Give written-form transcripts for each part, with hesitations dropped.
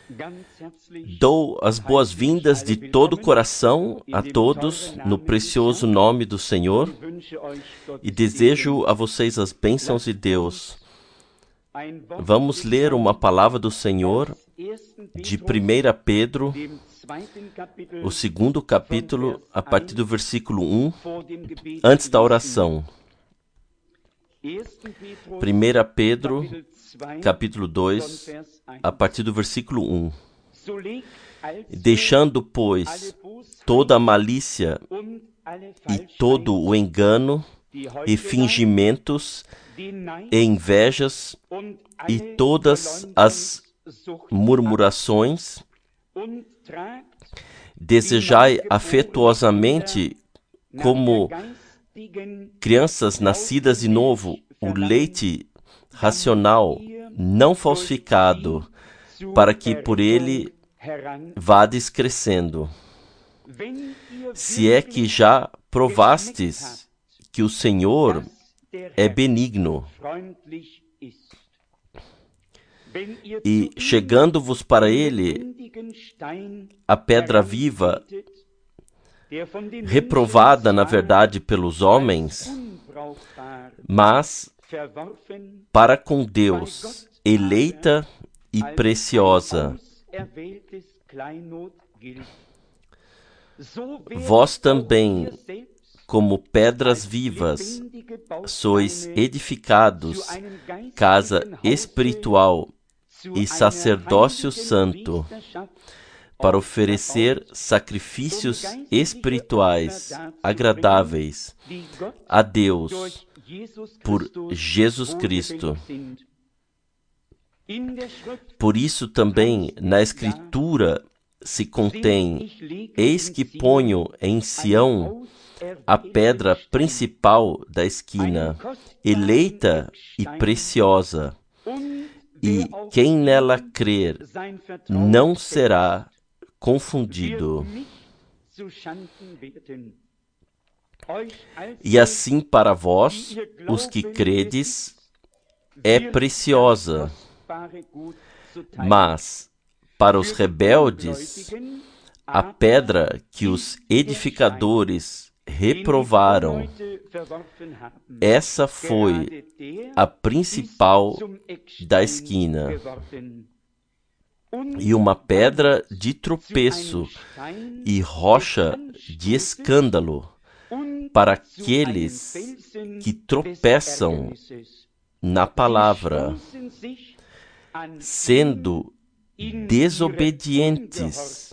Dou as boas-vindas de todo o coração a todos no precioso nome do Senhor e desejo a vocês as bênçãos de Deus. Vamos ler uma palavra do Senhor de 1 Pedro, o segundo capítulo, a partir do versículo 1, antes da oração. 1 Pedro, capítulo 2, a partir do versículo 1. Deixando, pois, toda a malícia e todo o engano e fingimentos e invejas e todas as murmurações, desejai afetuosamente, como crianças nascidas de novo, o leite racional, não falsificado, para que por ele vades crescendo. Se é que já provastes que o Senhor é benigno, e chegando-vos para ele a pedra viva, reprovada na verdade pelos homens, mas para com Deus eleita e preciosa. Vós também, como pedras vivas, sois edificados casa espiritual e sacerdócio santo, para oferecer sacrifícios espirituais agradáveis a Deus por Jesus Cristo. Por isso também na Escritura se contém: eis que ponho em Sião a pedra principal da esquina, eleita e preciosa, e quem nela crer não será confundido. E assim para vós, os que credes, é preciosa, mas para os rebeldes, a pedra que os edificadores reprovaram, essa foi a principal da esquina, e uma pedra de tropeço e rocha de escândalo para aqueles que tropeçam na palavra, sendo desobedientes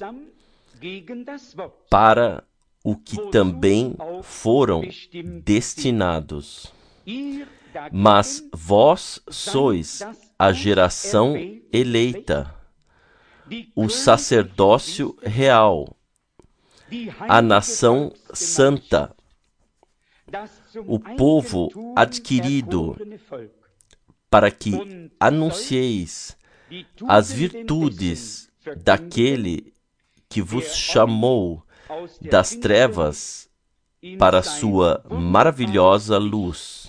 para o que também foram destinados. Mas vós sois a geração eleita, o sacerdócio real, a nação santa, o povo adquirido, para que anuncieis as virtudes daquele que vos chamou das trevas para a sua maravilhosa luz.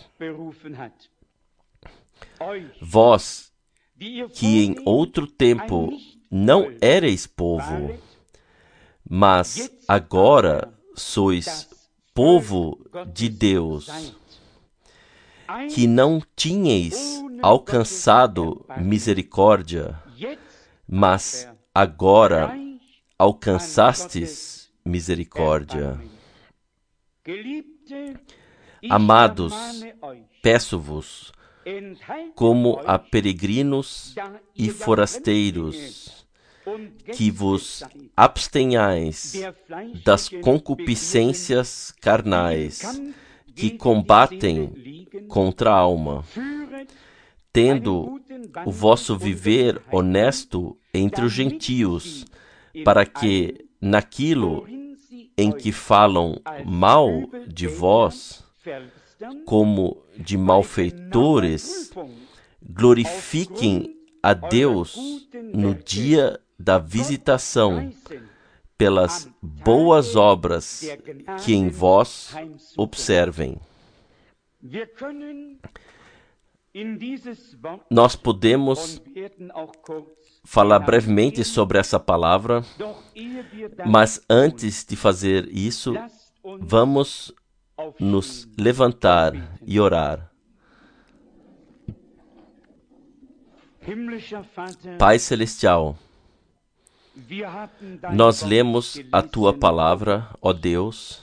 Vós, que em outro tempo não éreis povo, mas agora sois povo de Deus, que não tinhais alcançado misericórdia, mas agora alcançastes misericórdia. Amados, peço-vos, como a peregrinos e forasteiros, que vos abstenhais das concupiscências carnais, que combatem contra a alma, tendo o vosso viver honesto entre os gentios, para que, naquilo em que falam mal de vós, como de malfeitores, glorifiquem a Deus no dia da visitação, pelas boas obras que em vós observem. nós podemos falar brevemente sobre essa palavra, mas antes de fazer isso, vamos nos levantar e orar. Pai Celestial, nós lemos a Tua palavra, ó Deus.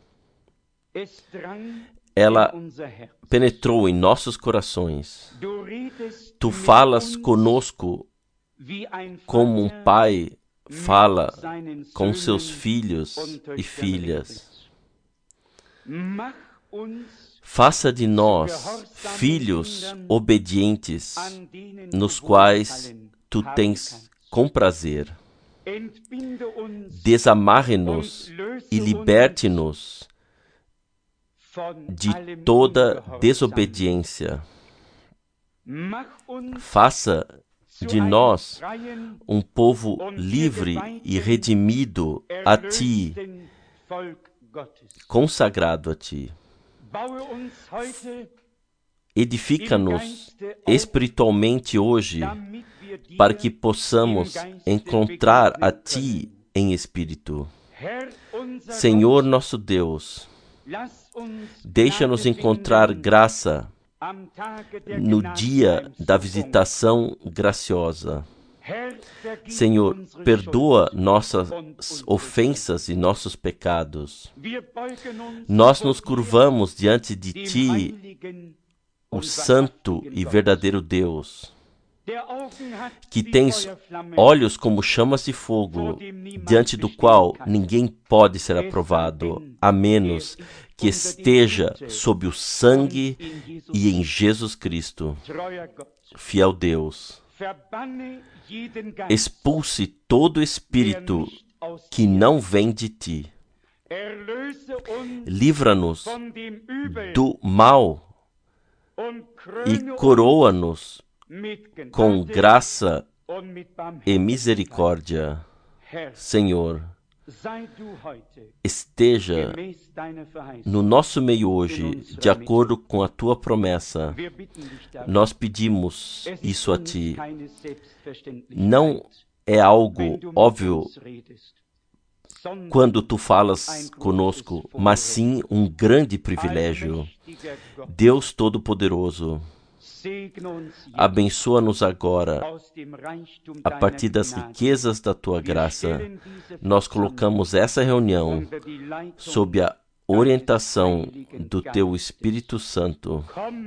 Ela penetrou em nossos corações. Tu falas conosco como um pai fala com seus filhos e filhas. Faça de nós filhos obedientes, nos quais Tu tens comprazer. Desamarre-nos e liberte-nos de toda desobediência. Faça de nós um povo livre e redimido a Ti, consagrado a Ti. Edifica-nos espiritualmente hoje, para que possamos encontrar a Ti em espírito. Senhor nosso Deus, deixa-nos encontrar graça no dia da visitação graciosa. Senhor, perdoa nossas ofensas e nossos pecados. Nós nos curvamos diante de Ti, o Santo e verdadeiro Deus, que tens olhos como chamas de fogo, diante do qual ninguém pode ser aprovado, a menos que esteja sob o sangue e em Jesus Cristo. Fiel Deus, expulse todo espírito que não vem de Ti. Livra-nos do mal e coroa-nos com graça e misericórdia. Senhor, esteja no nosso meio hoje, de acordo com a Tua promessa. Nós pedimos isso a Ti. Não é algo óbvio quando Tu falas conosco, mas sim um grande privilégio. Deus Todo-Poderoso, abençoa-nos agora, a partir das riquezas da Tua graça. Nós colocamos essa reunião sob a orientação do Teu Espírito Santo.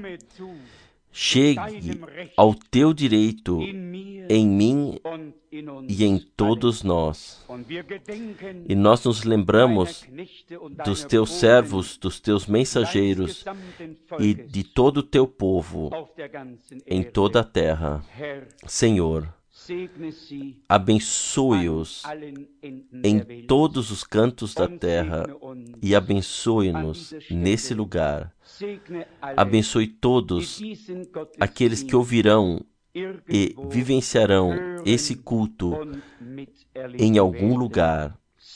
Chegue ao Teu direito em mim e em todos nós. E nós nos lembramos dos Teus servos, dos Teus mensageiros e de todo o Teu povo em toda a terra. Senhor, abençoe-os em todos os cantos da terra e abençoe-nos nesse lugar. Abençoe todos aqueles que ouvirão e vivenciarão esse culto em algum lugar.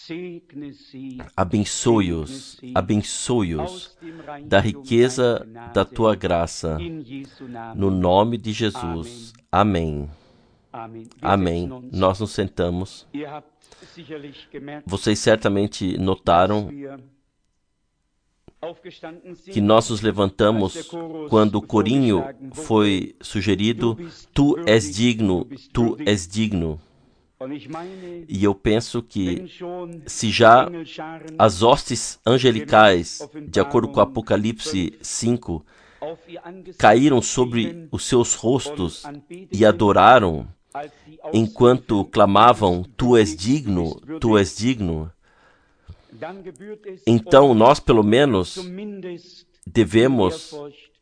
Abençoe-os, abençoe-os da riqueza da Tua graça. No nome de Jesus. Amém. Amém. Nós nos sentamos. Vocês certamente notaram que nós nos levantamos quando o corinho foi sugerido: Tu és digno, Tu és digno. E eu penso que se já as hostes angelicais, de acordo com Apocalipse 5, caíram sobre os seus rostos e adoraram, enquanto clamavam: Tu és digno, Tu és digno, então nós, pelo menos, devemos,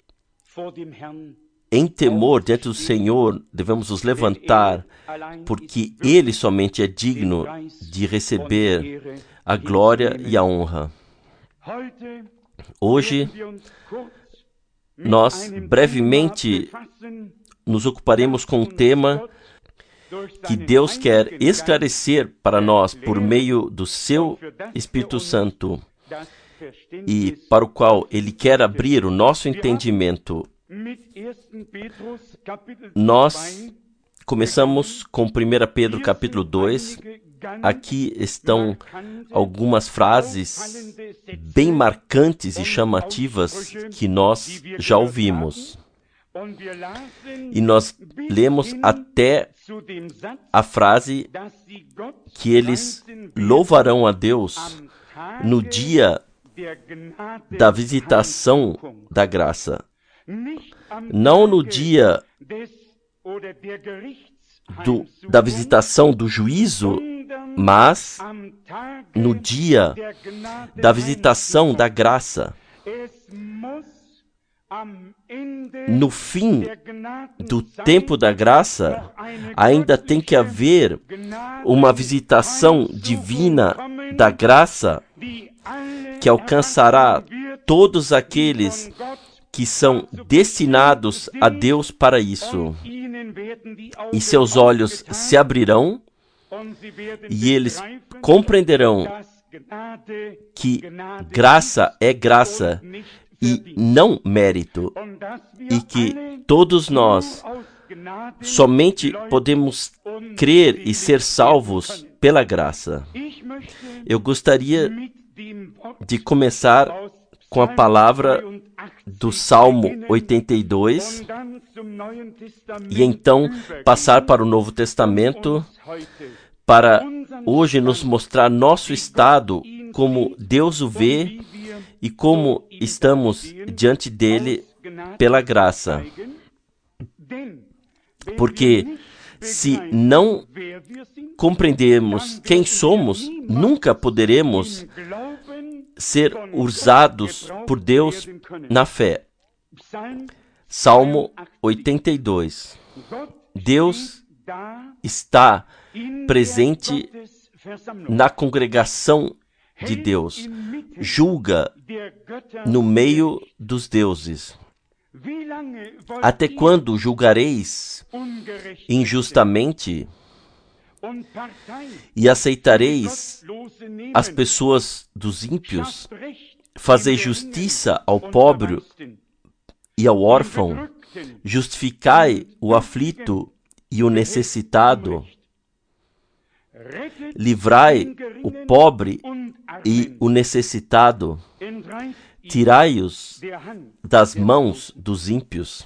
em temor diante do Senhor, devemos nos levantar, porque Ele somente é digno de receber a glória e a honra. Hoje, nós brevemente nos ocuparemos com um tema que Deus quer esclarecer para nós por meio do Seu Espírito Santo e para o qual Ele quer abrir o nosso entendimento Nós começamos com 1 Pedro capítulo 2. Aqui estão algumas frases bem marcantes e chamativas que nós já ouvimos. E nós lemos até a frase que eles louvarão a Deus no dia da visitação da graça. Não no dia da visitação do juízo, mas no dia da visitação da graça. No fim do tempo da graça, ainda tem que haver uma visitação divina da graça que alcançará todos aqueles que são destinados a Deus para isso. E seus olhos se abrirão e eles compreenderão que graça é graça e não mérito, e que todos nós somente podemos crer e ser salvos pela graça. Eu gostaria de começar com a palavra do Salmo 82 e então passar para o Novo Testamento para hoje nos mostrar nosso estado, como Deus o vê e como estamos diante dele pela graça. Porque se não compreendermos quem somos, nunca poderemos ser usados por Deus na fé. Salmo 82. Deus está presente na congregação de Deus. Julga no meio dos deuses. Até quando julgareis injustamente e aceitareis as pessoas dos ímpios? Fazei justiça ao pobre e ao órfão, justificai o aflito e o necessitado, livrai o pobre e o necessitado, tirai-os das mãos dos ímpios.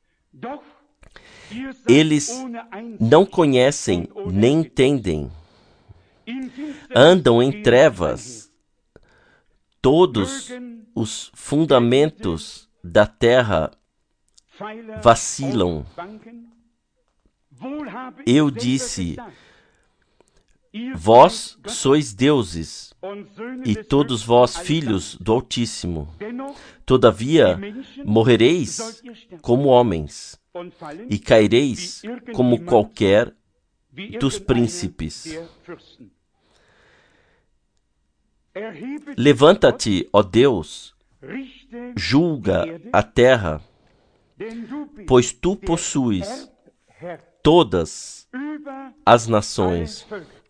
Eles não conhecem nem entendem, andam em trevas, todos os fundamentos da terra vacilam. Eu disse: vós sois deuses, e todos vós filhos do Altíssimo. Todavia, morrereis como homens, e caireis como qualquer dos príncipes. Levanta-te, ó Deus, julga a terra, pois tu possuis todas as nações.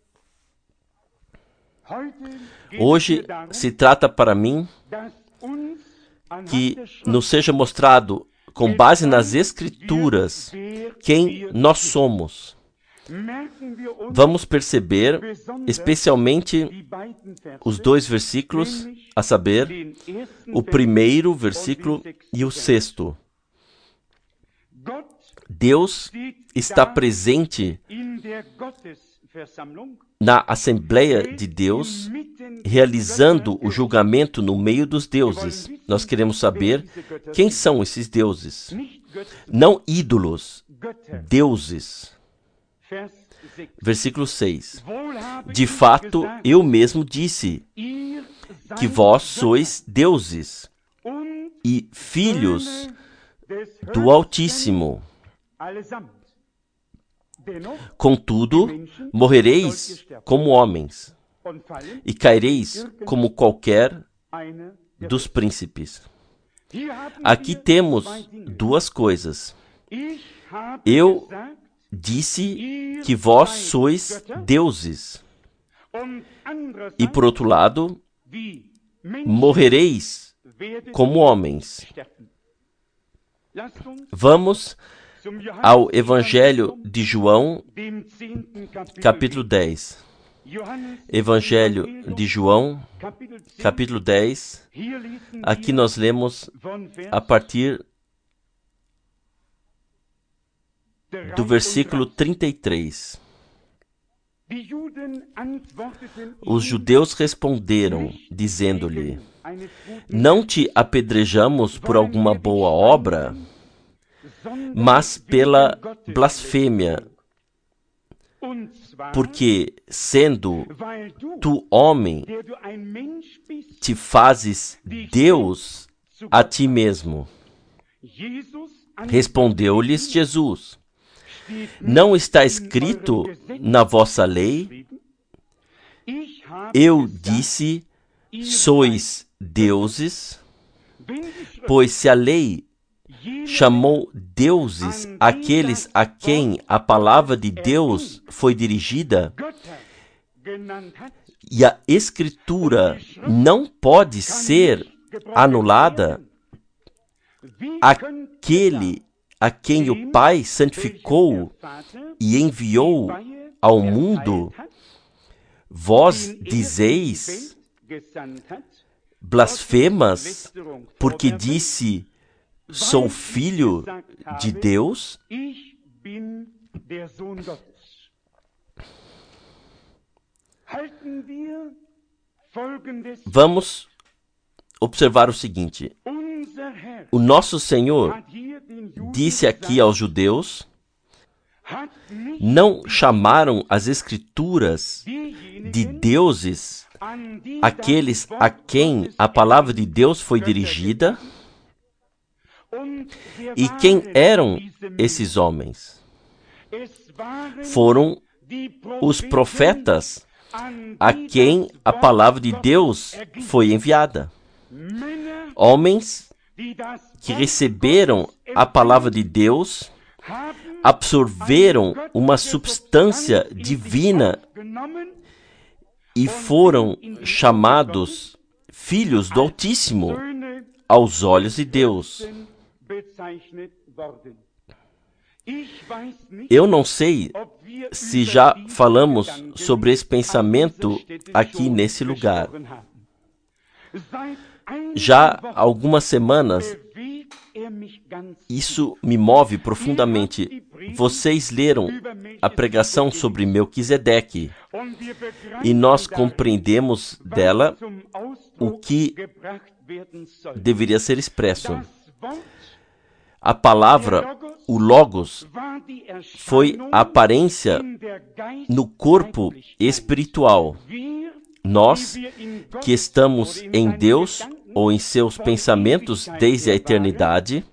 Hoje se trata para mim que nos seja mostrado, com base nas Escrituras, quem nós somos. Vamos perceber, especialmente, os dois versículos, a saber, o primeiro versículo e o sexto. Deus está presente na Assembleia de Deus, realizando o julgamento no meio dos deuses. Nós queremos saber quem são esses deuses. Não ídolos, deuses. Versículo 6. De fato, eu mesmo disse que vós sois deuses e filhos do Altíssimo. Contudo, morrereis como homens e caireis como qualquer dos príncipes. Aqui temos duas coisas. Eu disse que vós sois deuses. E por outro lado, morrereis como homens. Vamos ao Evangelho de João, capítulo 10. Evangelho de João, capítulo 10. Aqui nós lemos a partir do versículo 33. Os judeus responderam, dizendo-lhe: não te apedrejamos por alguma boa obra, mas pela blasfêmia, porque, sendo tu homem, te fazes Deus a ti mesmo. Respondeu-lhes Jesus: não está escrito na vossa lei? Eu disse, sois deuses? Pois se a lei chamou deuses aqueles a quem a palavra de Deus foi dirigida, e a Escritura não pode ser anulada, aquele a quem o Pai santificou e enviou ao mundo, vós dizeis blasfemas, porque disse, sou filho de Deus? Vamos observar o seguinte. O nosso Senhor disse aqui aos judeus, não chamaram as Escrituras de deuses aqueles a quem a palavra de Deus foi dirigida? E quem eram esses homens? Foram os profetas a quem a palavra de Deus foi enviada. Homens que receberam a palavra de Deus, absorveram uma substância divina e foram chamados filhos do Altíssimo aos olhos de Deus. Eu não sei se já falamos sobre esse pensamento aqui nesse lugar. Já há algumas semanas, isso me move profundamente. Vocês leram a pregação sobre Melquisedeque e nós compreendemos dela o que deveria ser expresso. A palavra, o Logos, foi a aparência no corpo espiritual. Nós, que estamos em Deus ou em seus pensamentos desde a eternidade,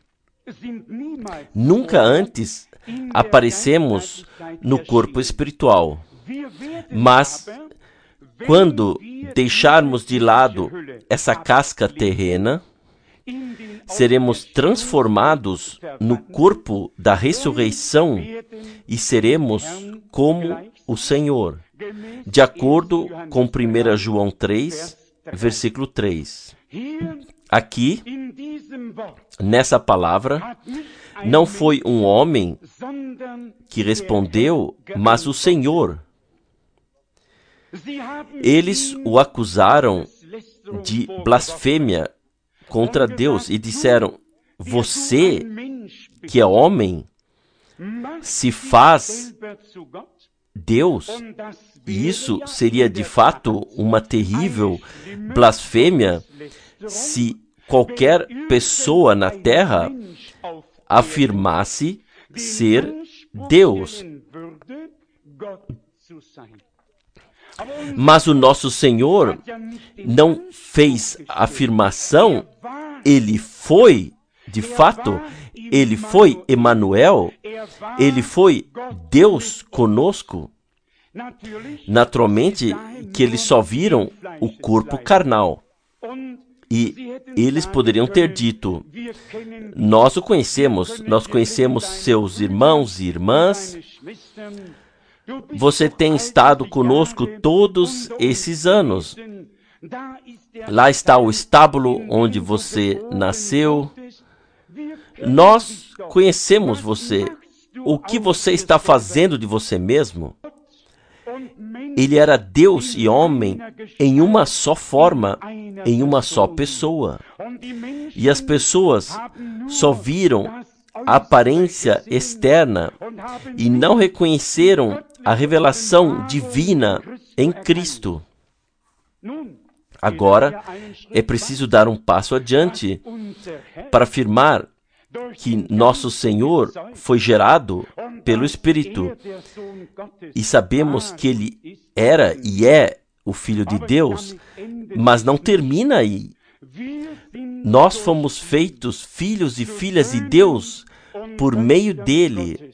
nunca antes aparecemos no corpo espiritual. Mas, quando deixarmos de lado essa casca terrena, seremos transformados no corpo da ressurreição e seremos como o Senhor, de acordo com 1 João 3, versículo 3. Aqui, nessa palavra, não foi um homem que respondeu, mas o Senhor. Eles o acusaram de blasfêmia contra Deus e disseram, você, que é homem, se faz Deus? E isso seria de fato uma terrível blasfêmia se qualquer pessoa na terra afirmasse ser Deus. Mas o nosso Senhor não fez afirmação, ele foi, de fato, ele foi Emanuel, ele foi Deus conosco. Naturalmente que eles só viram o corpo carnal. E eles poderiam ter dito, nós o conhecemos, nós conhecemos seus irmãos e irmãs, você tem estado conosco todos esses anos. Lá está o estábulo onde você nasceu. Nós conhecemos você. O que você está fazendo de você mesmo? Ele era Deus e homem em uma só forma, em uma só pessoa. E as pessoas só viram a aparência externa e não reconheceram a revelação divina em Cristo. Agora, é preciso dar um passo adiante para afirmar que nosso Senhor foi gerado pelo Espírito e sabemos que Ele era e é o Filho de Deus, mas não termina aí. Nós fomos feitos filhos e filhas de Deus por meio dele.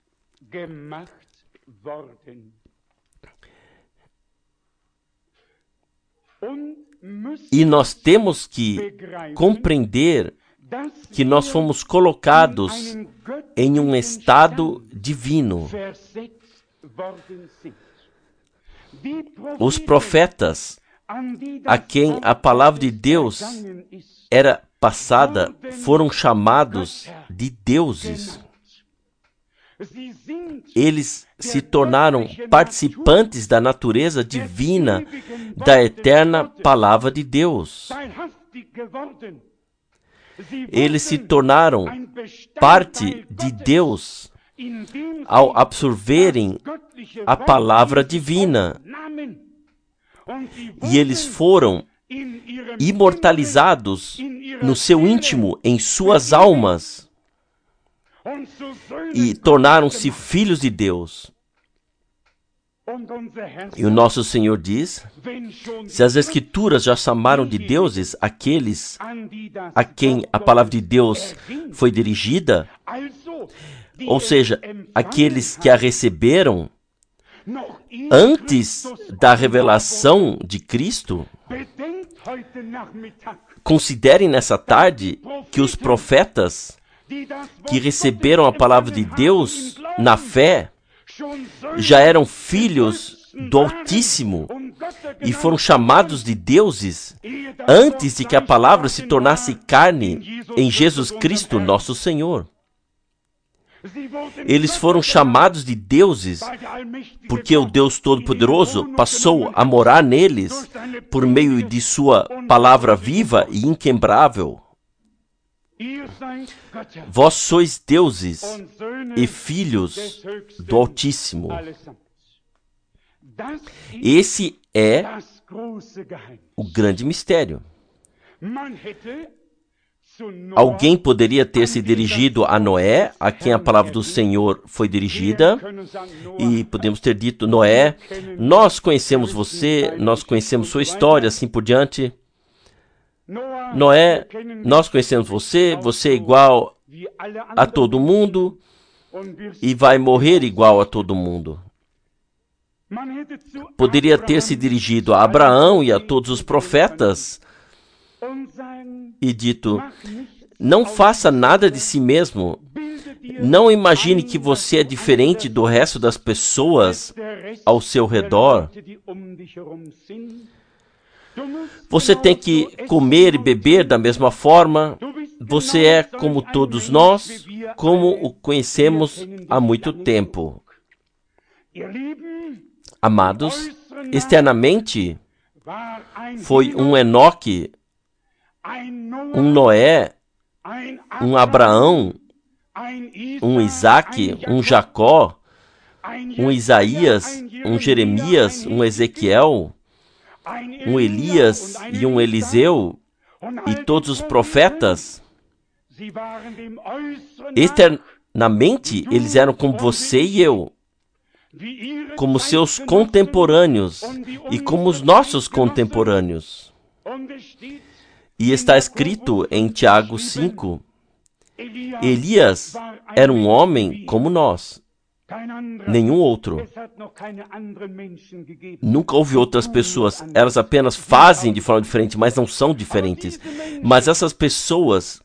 E nós temos que compreender que nós fomos colocados em um estado divino. Os profetas, a quem a palavra de Deus era passada, foram chamados de deuses. Eles se tornaram participantes da natureza divina da eterna palavra de Deus. Eles se tornaram parte de Deus ao absorverem a palavra divina. E eles foram imortalizados no seu íntimo, em suas almas, e tornaram-se filhos de Deus. E o nosso Senhor diz, se as Escrituras já chamaram de deuses aqueles a quem a palavra de Deus foi dirigida, ou seja, aqueles que a receberam antes da revelação de Cristo, considerem nessa tarde que os profetas que receberam a palavra de Deus na fé já eram filhos do Altíssimo e foram chamados de deuses antes de que a palavra se tornasse carne em Jesus Cristo, nosso Senhor. Eles foram chamados de deuses porque o Deus Todo-Poderoso passou a morar neles por meio de sua palavra viva e inquebrável. Vós sois deuses e filhos do Altíssimo. Esse é o grande mistério. Alguém poderia ter se dirigido a Noé, a quem a palavra do Senhor foi dirigida, e podemos ter dito, Noé, nós conhecemos você, nós conhecemos sua história, assim por diante. Noé, nós conhecemos você, você é igual a todo mundo e vai morrer igual a todo mundo. Poderia ter se dirigido a Abraão e a todos os profetas e dito, não faça nada de si mesmo, não imagine que você é diferente do resto das pessoas ao seu redor. Você tem que comer e beber da mesma forma. Você é como todos nós, como o conhecemos há muito tempo. Amados, externamente, foi um Enoque, um Noé, um Abraão, um Isaac, um Jacó, um Isaías, um Jeremias, um Ezequiel, um Elias e um Eliseu, e todos os profetas. Externamente, eles eram como você e eu, como seus contemporâneos e como os nossos contemporâneos. E está escrito em Tiago 5, Elias era um homem como nós, nenhum outro. Nunca houve outras pessoas. Elas apenas fazem de forma diferente, mas não são diferentes. Mas essas pessoas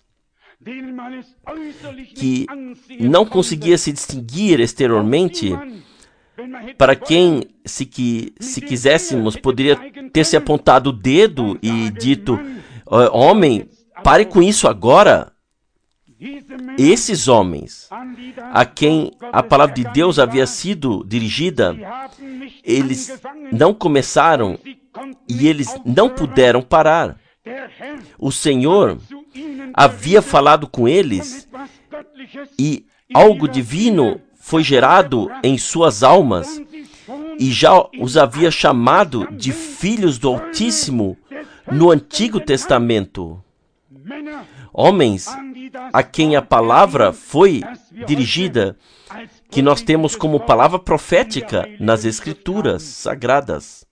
que não conseguiam se distinguir exteriormente, para quem, se quiséssemos, poderia ter se apontado o dedo e dito, homem, pare com isso agora. esses homens, a quem a palavra de Deus havia sido dirigida, eles não começaram e eles não puderam parar. O Senhor havia falado com eles e algo divino foi gerado em suas almas e já os havia chamado de filhos do Altíssimo no Antigo Testamento. Homens a quem a palavra foi dirigida, que nós temos como palavra profética nas Escrituras Sagradas.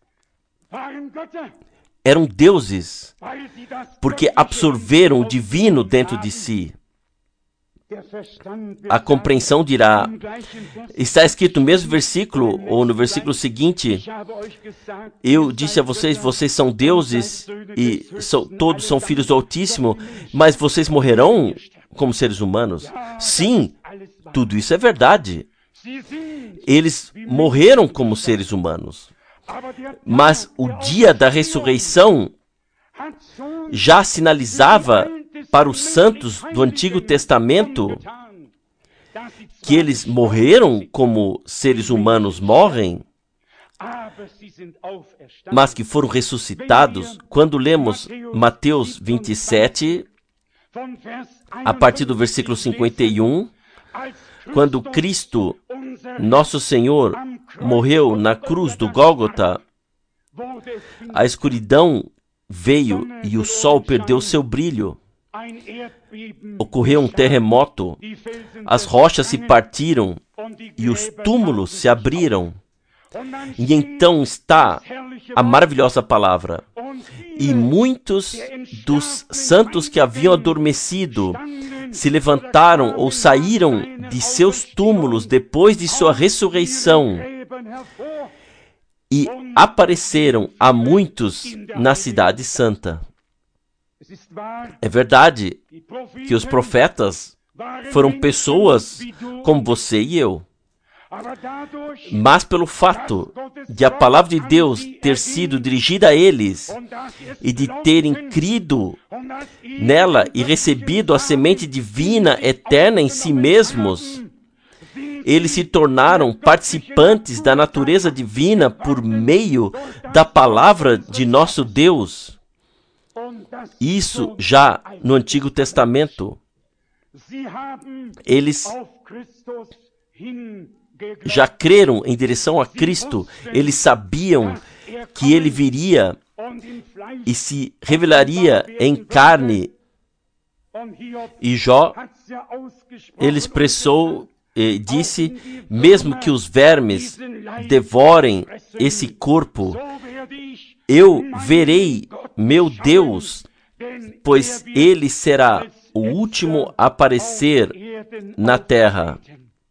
Eram deuses, porque absorveram o divino dentro de si. A compreensão dirá, está escrito no mesmo versículo, ou no versículo seguinte, eu disse a vocês, vocês são deuses e todos são filhos do Altíssimo, mas vocês morrerão como seres humanos. Sim, tudo isso é verdade. Eles morreram como seres humanos. Mas o dia da ressurreição já sinalizava para os santos do Antigo Testamento que eles morreram como seres humanos morrem, mas que foram ressuscitados. Quando lemos Mateus 27, a partir do versículo 51, quando Cristo, nosso Senhor, morreu na cruz do Gólgota, a escuridão veio e o sol perdeu seu brilho. Ocorreu um terremoto, as rochas se partiram e os túmulos se abriram. E então está a maravilhosa palavra. E muitos dos santos que haviam adormecido se levantaram ou saíram de seus túmulos depois de sua ressurreição e apareceram a muitos na Cidade Santa. É verdade que os profetas foram pessoas como você e eu. Mas pelo fato de a palavra de Deus ter sido dirigida a eles e de terem crido nela e recebido a semente divina eterna em si mesmos, eles se tornaram participantes da natureza divina por meio da palavra de nosso Deus. Isso já no Antigo Testamento. Eles já creram em direção a Cristo. Eles sabiam que Ele viria e se revelaria em carne. E Jó, ele expressou e disse, mesmo que os vermes devorem esse corpo, eu verei meu Deus, pois Ele será o último a aparecer na terra.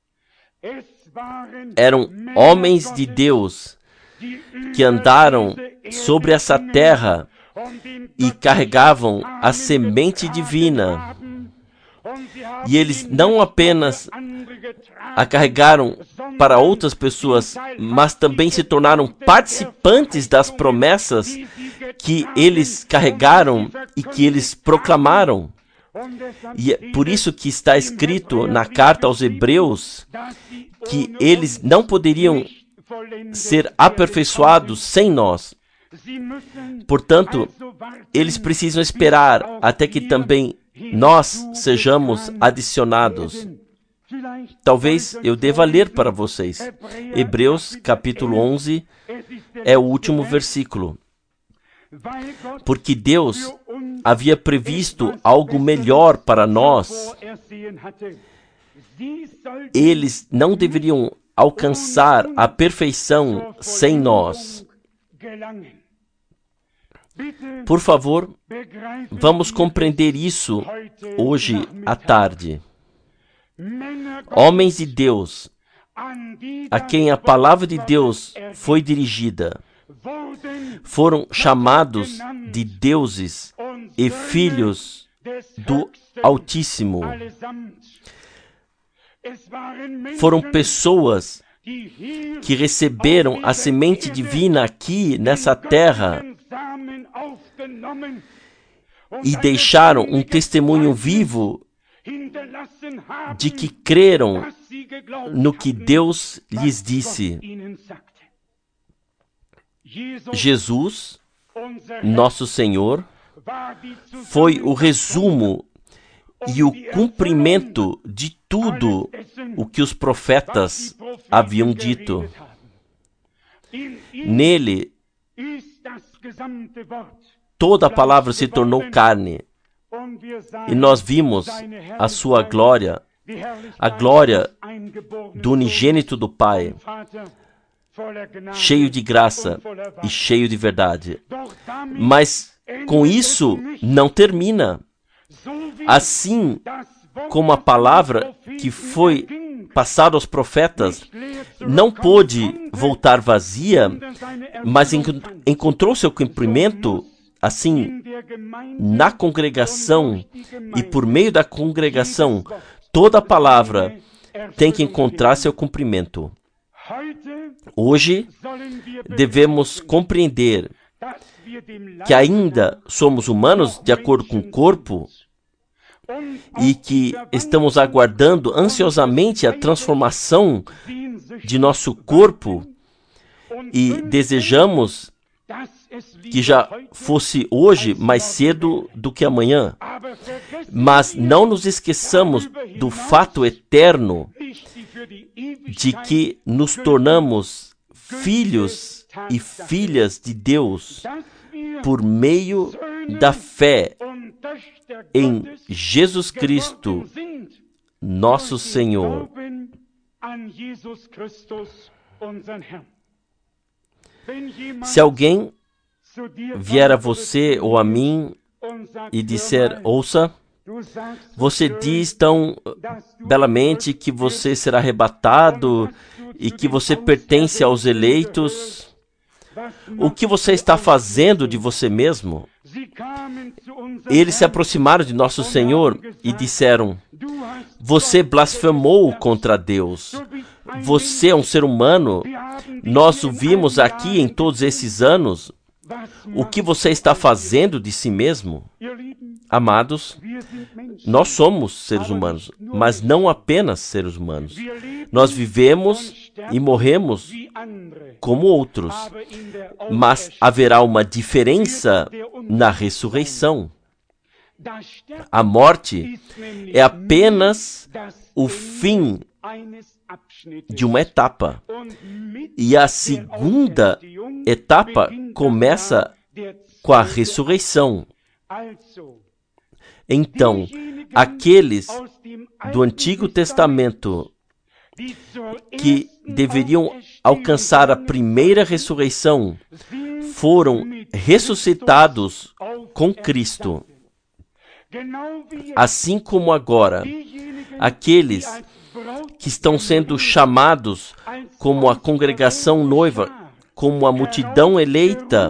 Eram homens de Deus que andaram sobre essa terra e carregavam a semente divina. E eles não apenas a carregaram para outras pessoas, mas também se tornaram participantes das promessas que eles carregaram e que eles proclamaram. E é por isso que está escrito na carta aos Hebreus que eles não poderiam ser aperfeiçoados sem nós. Portanto, eles precisam esperar até que também nós sejamos adicionados. Talvez eu deva ler para vocês. Hebreus, capítulo 11, é o último versículo. Porque Deus havia previsto algo melhor para nós. Eles não deveriam alcançar a perfeição sem nós. Por favor, vamos compreender isso hoje à tarde. Homens de Deus, a quem a palavra de Deus foi dirigida, foram chamados de deuses e filhos do Altíssimo. Foram pessoas que receberam a semente divina aqui nessa terra e deixaram um testemunho vivo de que creram no que Deus lhes disse. Jesus, nosso Senhor, foi o resumo e o cumprimento de tudo o que os profetas haviam dito. Nele, toda a palavra se tornou carne, e nós vimos a sua glória, a glória do unigênito do Pai, cheio de graça e cheio de verdade. Mas com isso não termina. Assim como a palavra que foi passada aos profetas não pôde voltar vazia, mas encontrou seu cumprimento, assim, na congregação e por meio da congregação, toda a palavra tem que encontrar seu cumprimento. Hoje, devemos compreender que ainda somos humanos de acordo com o corpo e que estamos aguardando ansiosamente a transformação de nosso corpo e desejamos que já fosse hoje mais cedo do que amanhã. Mas não nos esqueçamos do fato eterno de que nos tornamos filhos e filhas de Deus por meio da fé em Jesus Cristo, nosso Senhor. Se alguém vier a você ou a mim e disser, ouça, você diz tão belamente que você será arrebatado e que você pertence aos eleitos. O que você está fazendo de você mesmo? Eles se aproximaram de nosso Senhor e disseram, você blasfemou contra Deus. Você é um ser humano. Nós o vimos aqui em todos esses anos. O que você está fazendo de si mesmo? Amados, nós somos seres humanos, mas não apenas seres humanos. Nós vivemos e morremos como outros, mas haverá uma diferença na ressurreição. A morte é apenas o fim de uma etapa, e a segunda etapa começa com a ressurreição. Então, aqueles do Antigo Testamento que deveriam alcançar a primeira ressurreição foram ressuscitados com Cristo. Assim como agora, aqueles que estão sendo chamados como a congregação noiva, como a multidão eleita,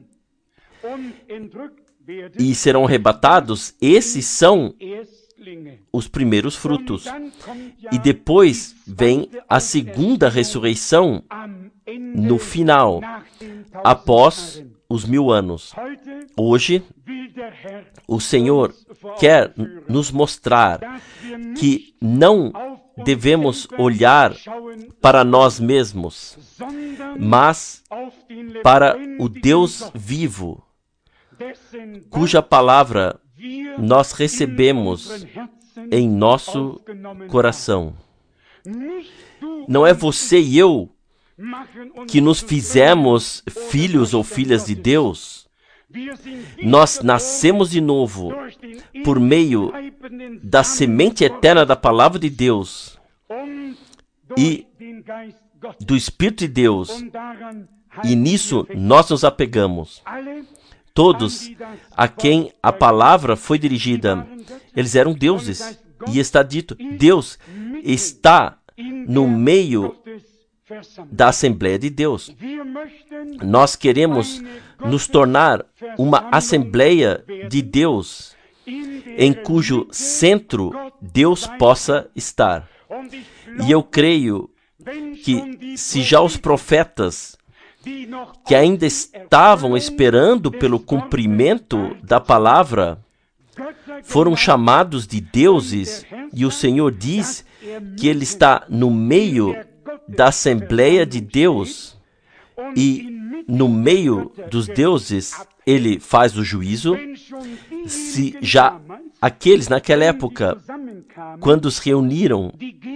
e serão arrebatados, esses são os primeiros frutos. E depois vem a segunda ressurreição no final, após os 1000 anos. Hoje, o Senhor quer nos mostrar que não devemos olhar para nós mesmos, mas para o Deus vivo, cuja palavra nós recebemos em nosso coração. Não é você e eu que nos fizemos filhos ou filhas de Deus. Nós nascemos de novo por meio da semente eterna da palavra de Deus e do Espírito de Deus, e nisso nós nos apegamos. Todos a quem a palavra foi dirigida, eles eram deuses. E está dito, Deus está no meio da Assembleia de Deus. Nós queremos nos tornar uma Assembleia de Deus, em cujo centro Deus possa estar. E eu creio que se já os profetas que ainda estavam esperando pelo cumprimento da palavra, foram chamados de deuses, e o Senhor diz que Ele está no meio da Assembleia de Deus, e no meio dos deuses Ele faz o juízo. Se já aqueles naquela época, quando se reuniram,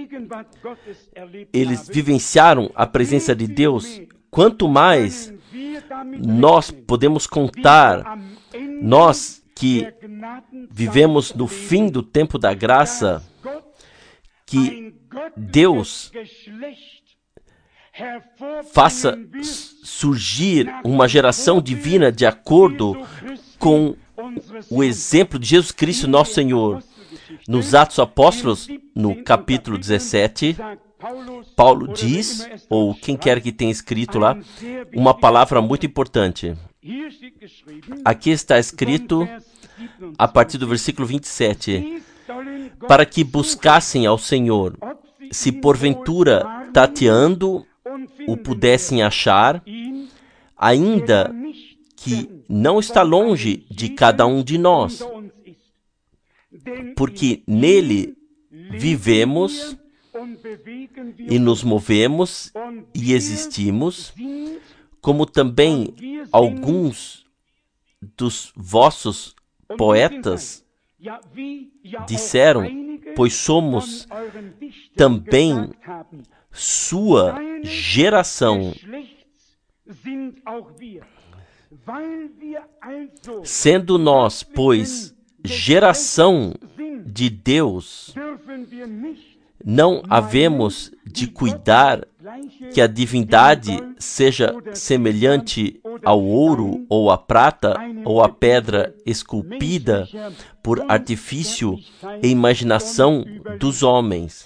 eles vivenciaram a presença de Deus, quanto mais nós podemos contar, nós que vivemos no fim do tempo da graça, que Deus faça surgir uma geração divina de acordo com o exemplo de Jesus Cristo, nosso Senhor. Nos Atos Apóstolos, no capítulo 17, Paulo diz, ou quem quer que tenha escrito lá, uma palavra muito importante. Aqui está escrito, a partir do versículo 27, para que buscassem ao Senhor, se porventura tateando o pudessem achar, ainda que não está longe de cada um de nós, porque nele vivemos e nos movemos e existimos, como também alguns dos vossos poetas disseram, pois somos também sua geração. Sendo nós, pois, geração de Deus, não havemos de cuidar que a divindade seja semelhante ao ouro, ou à prata, ou à pedra esculpida por artifício e imaginação dos homens.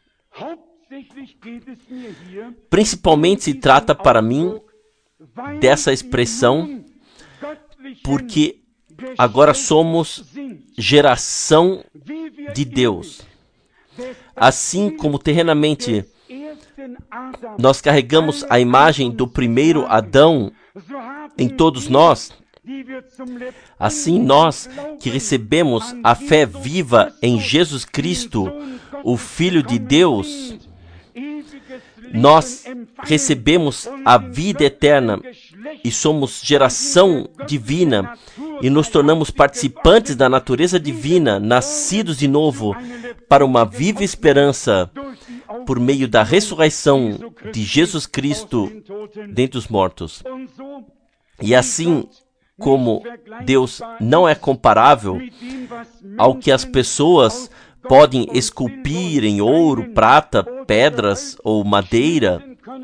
Principalmente se trata para mim dessa expressão, porque agora somos geração de Deus. Assim como terrenamente nós carregamos a imagem do primeiro Adão em todos nós, assim nós que recebemos a fé viva em Jesus Cristo, o Filho de Deus, nós recebemos a vida eterna e somos geração divina e nos tornamos participantes da natureza divina, nascidos de novo para uma viva esperança por meio da ressurreição de Jesus Cristo dentre os mortos. E assim como Deus não é comparável ao que as pessoas podem esculpir em ouro, prata, pedras ou madeira,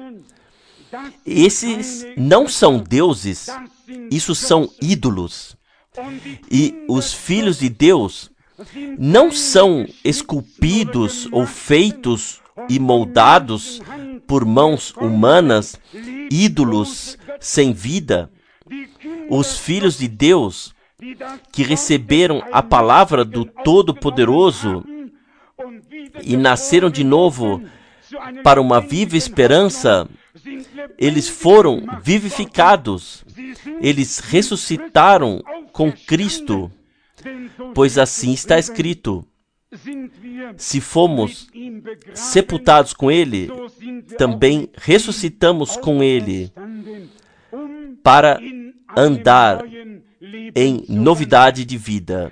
esses não são deuses, isso são ídolos. E os filhos de Deus não são esculpidos ou feitos e moldados por mãos humanas, ídolos sem vida. Os filhos de Deus que receberam a palavra do Todo-Poderoso e nasceram de novo para uma viva esperança, eles foram vivificados, eles ressuscitaram com Cristo, pois assim está escrito: se fomos sepultados com Ele, também ressuscitamos com Ele, para andar em novidade de vida.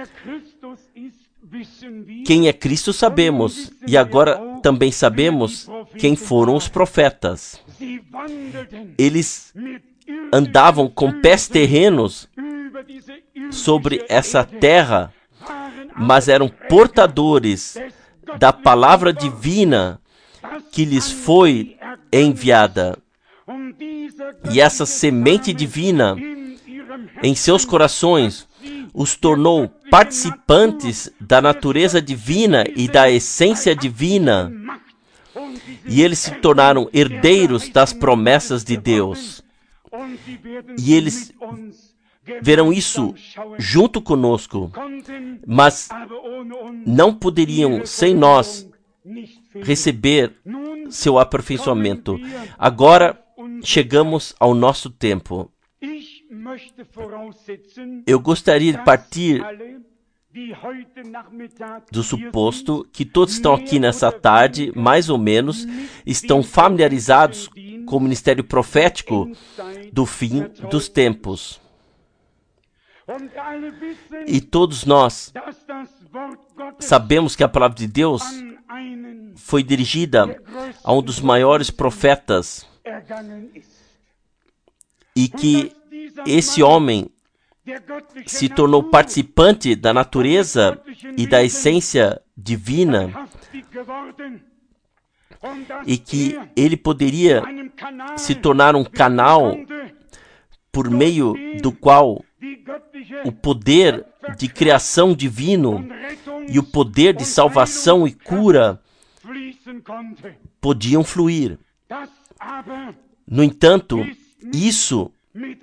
Quem é Cristo sabemos, e agora também sabemos quem foram os profetas. Eles andavam com pés terrenos sobre essa terra, mas eram portadores da palavra divina que lhes foi enviada. E essa semente divina em seus corações os tornou participantes da natureza divina e da essência divina. E eles se tornaram herdeiros das promessas de Deus. E eles verão isso junto conosco, mas não poderiam, sem nós, receber seu aperfeiçoamento. Agora chegamos ao nosso tempo. Eu gostaria de partir do suposto que todos estão aqui nessa tarde, mais ou menos, estão familiarizados com o ministério profético do fim dos tempos. E todos nós sabemos que a palavra de Deus foi dirigida a um dos maiores profetas e que esse homem se tornou participante da natureza e da essência divina e que ele poderia se tornar um canal por meio do qual o poder de criação divino e o poder de salvação e cura podiam fluir. No entanto, isso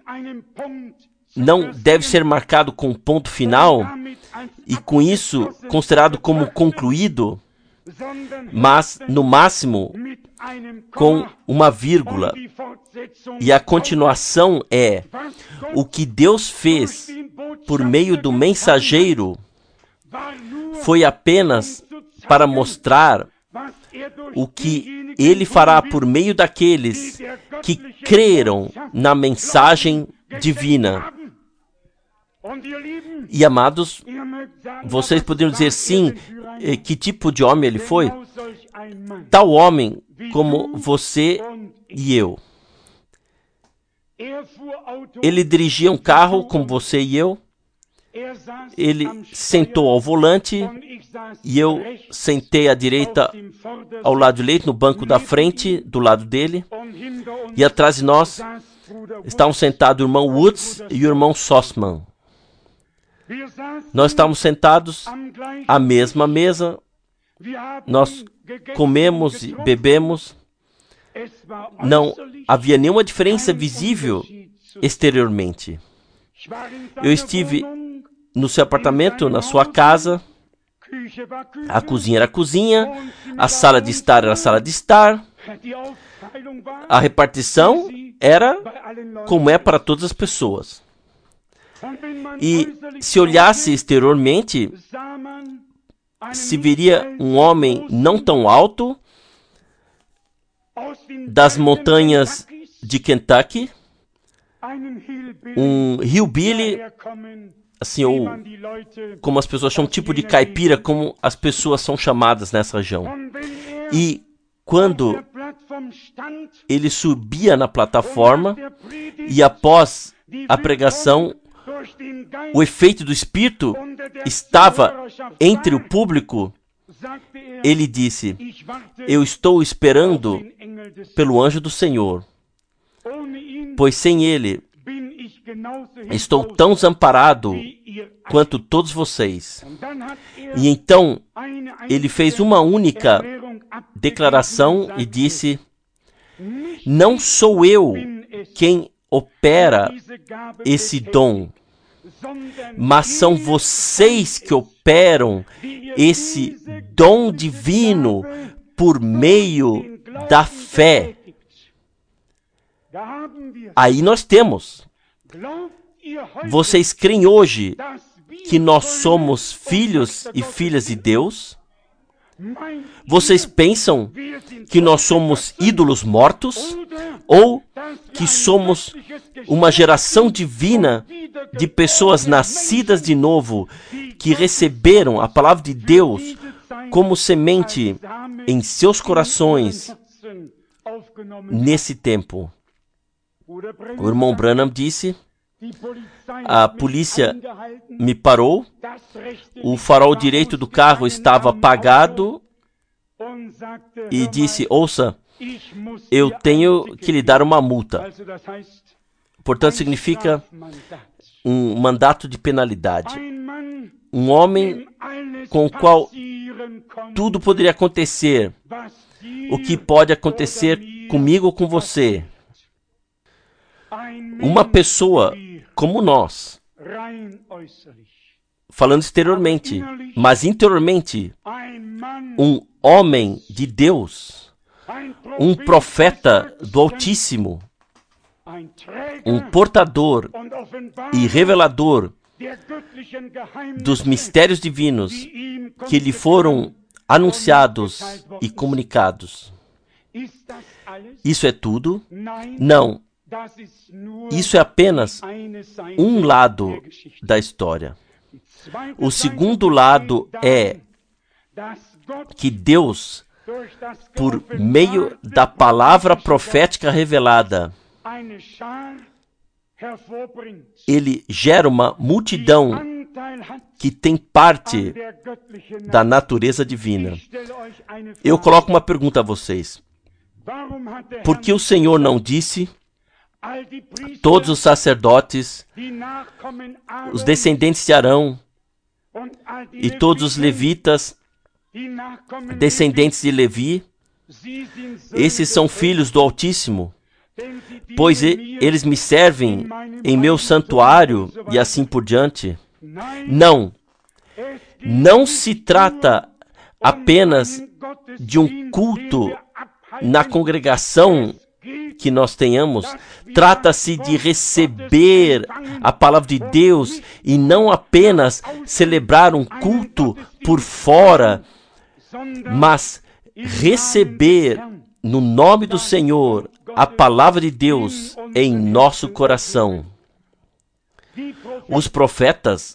não deve ser marcado com um ponto final e com isso considerado como concluído, mas no máximo com uma vírgula. E a continuação é: o que Deus fez por meio do mensageiro foi apenas para mostrar o que ele fará por meio daqueles que creram na mensagem divina. E amados, vocês poderiam dizer sim, que tipo de homem ele foi? Tal homem como você e eu. Ele dirigia um carro como você e eu. Ele sentou ao volante e eu sentei à direita, ao lado direito, no banco da frente, do lado dele. E atrás de nós estavam sentados o irmão Woods e o irmão Sossman. Nós estávamos sentados à mesma mesa. Nós comemos e bebemos. Não havia nenhuma diferença visível exteriormente. Eu estive no seu apartamento, na sua casa. A cozinha era a cozinha, a sala de estar era a sala de estar. A repartição era como é para todas as pessoas. E se olhasse exteriormente, se veria um homem não tão alto, das montanhas de Kentucky, um hillbilly, assim, ou como as pessoas chamam, tipo de caipira, como as pessoas são chamadas nessa região. E quando ele subia na plataforma e após a pregação, o efeito do Espírito estava entre o público, ele disse: eu estou esperando pelo anjo do Senhor, pois sem ele estou tão desamparado quanto todos vocês. E então ele fez uma única declaração e disse: não sou eu quem opera esse dom, mas são vocês que operam esse dom divino por meio da fé. Aí nós temos. Vocês creem hoje que nós somos filhos e filhas de Deus? Vocês pensam que nós somos ídolos mortos? Ou que somos uma geração divina de pessoas nascidas de novo, que receberam a palavra de Deus como semente em seus corações nesse tempo? O irmão Branham disse: a polícia me parou, o farol direito do carro estava apagado e disse: ouça, eu tenho que lhe dar uma multa. Portanto, significa um mandato de penalidade. Um homem com o qual tudo poderia acontecer, o que pode acontecer comigo ou com você. Uma pessoa como nós, falando exteriormente, mas interiormente, um homem de Deus, um profeta do Altíssimo, um portador e revelador dos mistérios divinos que lhe foram anunciados e comunicados. Isso é tudo? Não. Isso é apenas um lado da história. O segundo lado é que Deus, por meio da palavra profética revelada, ele gera uma multidão que tem parte da natureza divina. Eu coloco uma pergunta a vocês. Por que o Senhor não disse: todos os sacerdotes, os descendentes de Arão e todos os levitas, descendentes de Levi, esses são filhos do Altíssimo, pois eles me servem em meu santuário e assim por diante? Não. Não se trata apenas de um culto na congregação que nós tenhamos. Trata-se de receber a palavra de Deus e não apenas celebrar um culto por fora, mas receber no nome do Senhor a palavra de Deus em nosso coração. Os profetas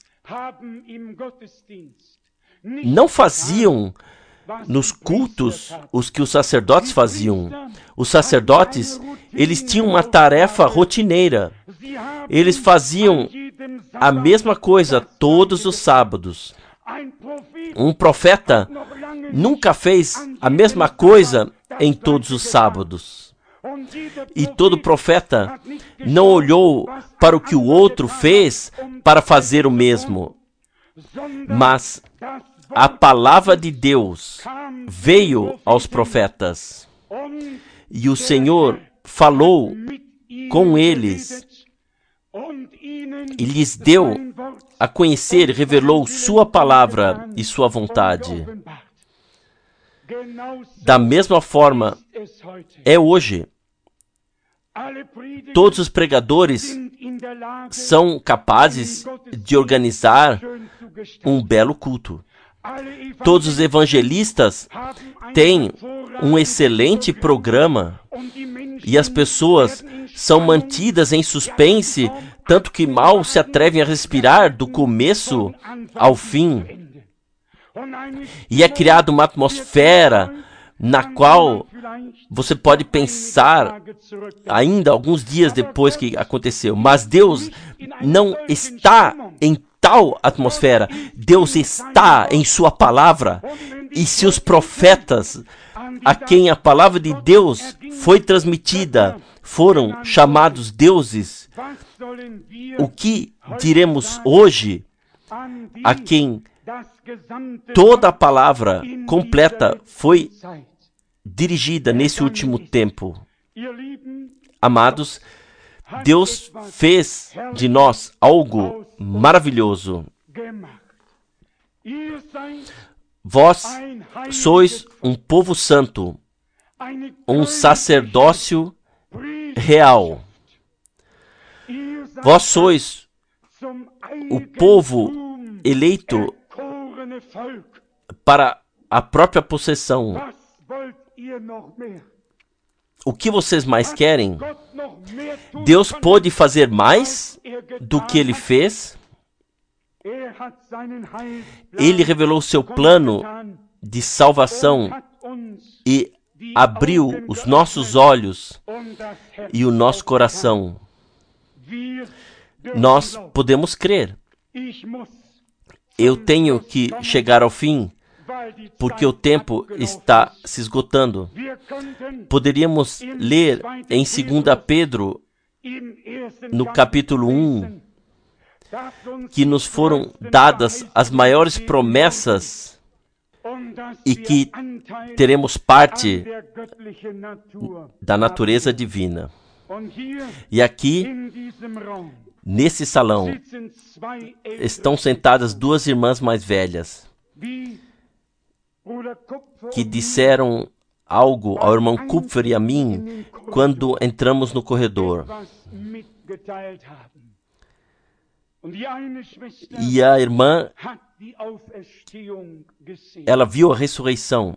não faziam nos cultos os que os sacerdotes faziam. Os sacerdotes, eles tinham uma tarefa rotineira. Eles faziam a mesma coisa todos os sábados. Um profeta nunca fez a mesma coisa em todos os sábados. E todo profeta não olhou para o que o outro fez para fazer o mesmo. Mas a palavra de Deus veio aos profetas. E o Senhor falou com eles e lhes deu a conhecer, revelou sua palavra e sua vontade. Da mesma forma, é hoje. Todos os pregadores são capazes de organizar um belo culto. Todos os evangelistas têm um excelente programa e as pessoas são mantidas em suspense, tanto que mal se atrevem a respirar do começo ao fim. E é criada uma atmosfera na qual você pode pensar ainda alguns dias depois que aconteceu. Mas Deus não está em tal atmosfera. Deus está em sua palavra. E se os profetas a quem a palavra de Deus foi transmitida foram chamados deuses, o que diremos hoje a quem toda a palavra completa foi dirigida nesse último tempo? Amados, Deus fez de nós algo maravilhoso. Vós sois um povo santo, um sacerdócio real. Vós sois o povo eleito para a própria possessão. O que vocês mais querem? Deus pôde fazer mais do que Ele fez. Ele revelou seu plano de salvação e abriu os nossos olhos e o nosso coração. Nós podemos crer. Eu tenho que chegar ao fim, porque o tempo está se esgotando. Poderíamos ler em 2 Pedro, no capítulo 1, que nos foram dadas as maiores promessas e que teremos parte da natureza divina. E aqui, nesse salão, estão sentadas duas irmãs mais velhas que disseram algo ao irmão Kupfer e a mim quando entramos no corredor. E a irmã, ela viu a ressurreição.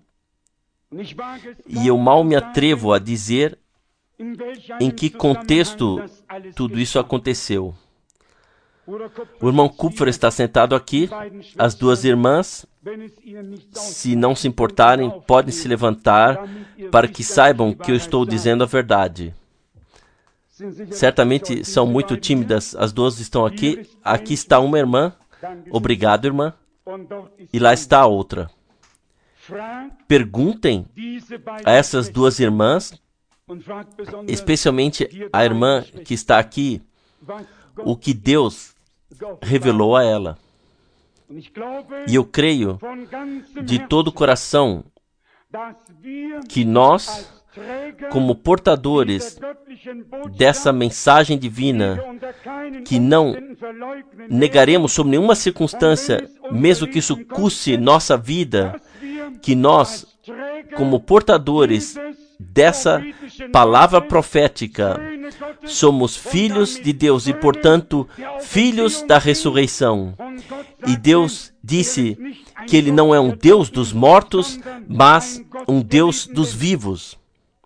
E eu mal me atrevo a dizer em que contexto tudo isso aconteceu. O irmão Kupfer está sentado aqui. As duas irmãs, se não se importarem, podem se levantar para que saibam que eu estou dizendo a verdade. Certamente são muito tímidas. As duas estão aqui. Aqui está uma irmã. Obrigado, irmã. E lá está a outra. Perguntem a essas duas irmãs, especialmente a irmã que está aqui, o que Deus revelou a ela. E eu creio de todo o coração que nós, como portadores dessa mensagem divina, que não negaremos sob nenhuma circunstância, mesmo que isso custe nossa vida, que nós, como portadores dessa palavra profética, somos filhos de Deus e, portanto, filhos da ressurreição. E Deus disse que Ele não é um Deus dos mortos, mas um Deus dos vivos.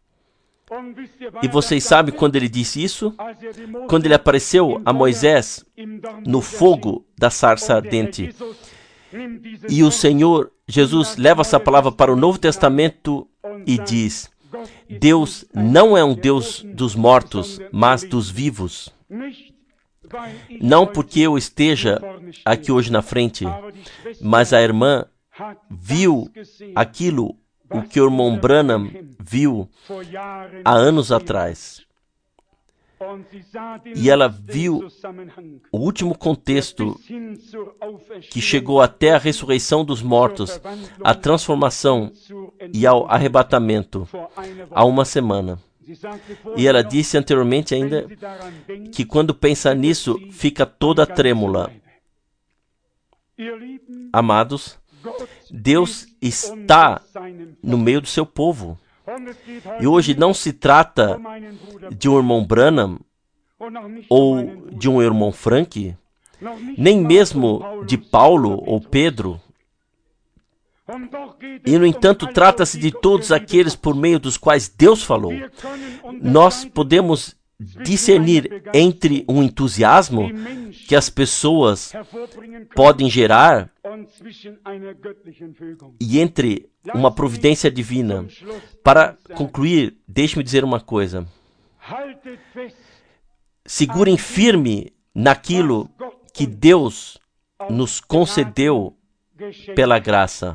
E vocês sabem quando Ele disse isso? Quando Ele apareceu a Moisés no fogo da sarça ardente. E o Senhor Jesus leva essa palavra para o Novo Testamento e diz: Deus não é um Deus dos mortos, mas dos vivos. Não porque eu esteja aqui hoje na frente, mas a irmã viu aquilo, o que o irmão Branham viu há anos atrás. E ela viu o último contexto que chegou até a ressurreição dos mortos, a transformação e ao arrebatamento, há uma semana. E ela disse anteriormente ainda que quando pensa nisso, fica toda trêmula. Amados, Deus está no meio do seu povo. E hoje não se trata de um irmão Branham ou de um irmão Frank, nem mesmo de Paulo ou Pedro. E, no entanto, trata-se de todos aqueles por meio dos quais Deus falou. Nós podemos discernir entre um entusiasmo que as pessoas podem gerar e entre uma providência divina. Para concluir, deixe-me dizer uma coisa. Segurem firme naquilo que Deus nos concedeu pela graça.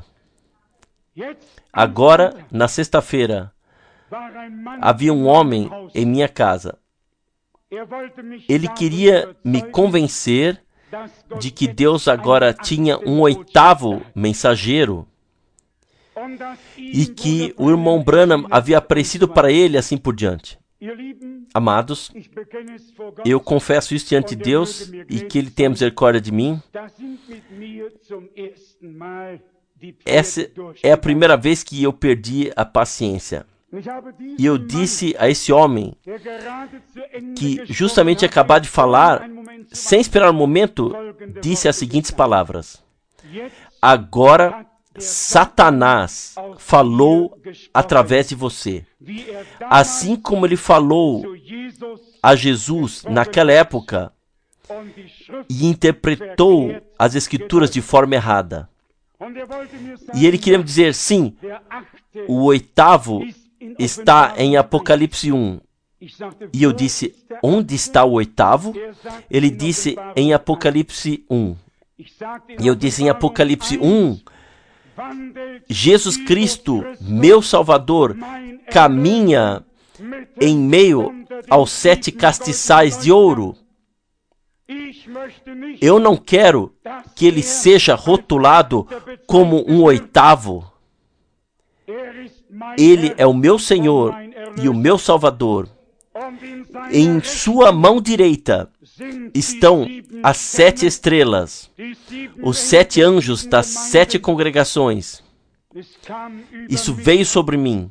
Agora, na sexta-feira, havia um homem em minha casa. Ele queria me convencer de que Deus agora tinha um 8º mensageiro e que o irmão Branham havia aparecido para ele, assim por diante. Amados, eu confesso isso diante de Deus e que Ele tenha misericórdia de mim. Essa é a primeira vez que eu perdi a paciência. E eu disse a esse homem, que justamente acabou de falar, sem esperar um momento, disse as seguintes palavras: agora Satanás falou através de você. Assim como ele falou a Jesus naquela época e interpretou as Escrituras de forma errada. E ele queria me dizer, sim, o 8º está em Apocalipse 1. E eu disse, onde está o 8º? Ele disse, em Apocalipse 1. E eu disse, em Apocalipse 1, Jesus Cristo, meu Salvador, caminha em meio aos 7 castiçais de ouro. Eu não quero que ele seja rotulado como um 8º. Ele é o meu Senhor e o meu Salvador. Em sua mão direita estão as 7 estrelas, os 7 anjos das 7 congregações. Isso veio sobre mim.